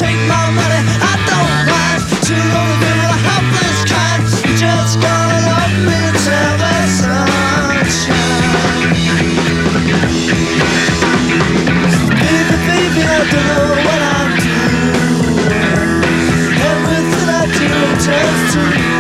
Take my money, I don't mind. To all the people, a helpless kind. You just gotta love me till the sunshine. Baby, baby, I don't know what I'm doing. Everything I do turns to you.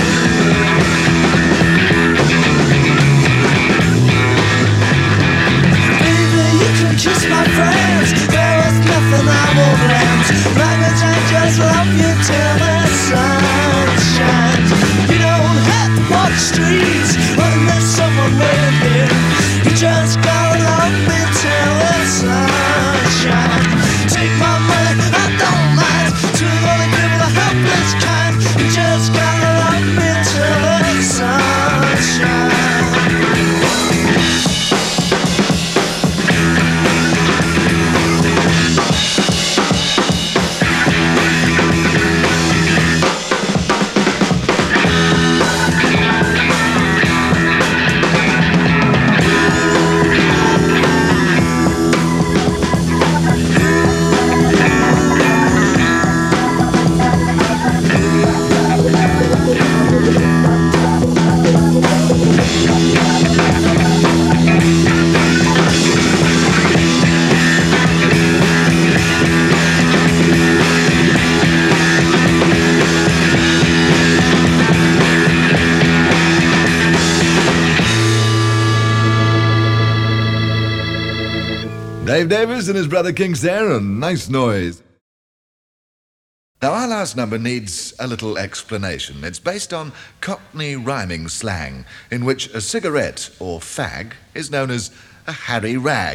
Baby, you can kiss my friends. There is nothing I won't rent. Language, I just love you till the sun shines. You don't have to walk the streets when there's someone waiting here. You just gotta love me till the sun shines. Take my money, I don't mind. To all the people, the helpless kind. You just gotta love me till the sun shines. Dave Davis and his brother King Sarah, nice noise. Now our last number needs a little explanation. It's based on Cockney rhyming slang, in which a cigarette or fag is known as a Harry Rag.